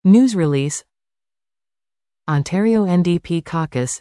News release. Ontario NDP caucus.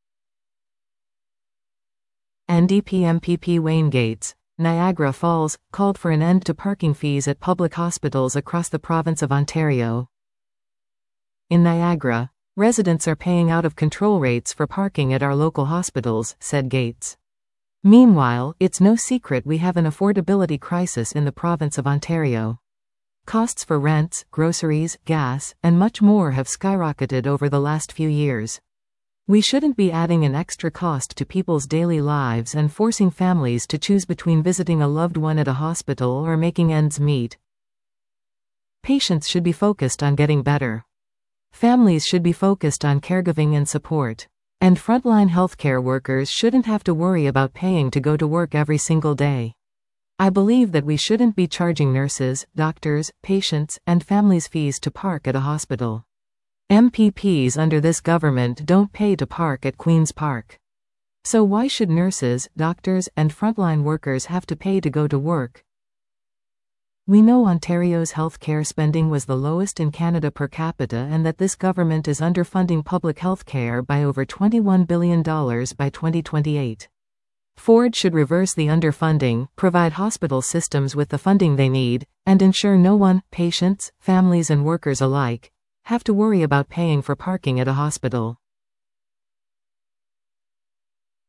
NDP MPP Wayne Gates, Niagara Falls, called for an end to parking fees at public hospitals across the province of Ontario. In Niagara, residents are paying out-of-control rates for parking at our local hospitals, said Gates. Meanwhile, it's no secret we have an affordability crisis in the province of Ontario. Costs for rents, groceries, gas, and much more have skyrocketed over the last few years. We shouldn't be adding an extra cost to people's daily lives and forcing families to choose between visiting a loved one at a hospital or making ends meet. Patients should be focused on getting better. Families should be focused on caregiving and support. And frontline healthcare workers shouldn't have to worry about paying to go to work every single day. I believe that we shouldn't be charging nurses, doctors, patients, and families fees to park at a hospital. MPPs under this government don't pay to park at Queen's Park. So why should nurses, doctors, and frontline workers have to pay to go to work? We know Ontario's healthcare spending was the lowest in Canada per capita and that this government is underfunding public healthcare by over $21 billion by 2028. Ford should reverse the underfunding, provide hospital systems with the funding they need, and ensure no one, patients, families and workers alike, have to worry about paying for parking at a hospital.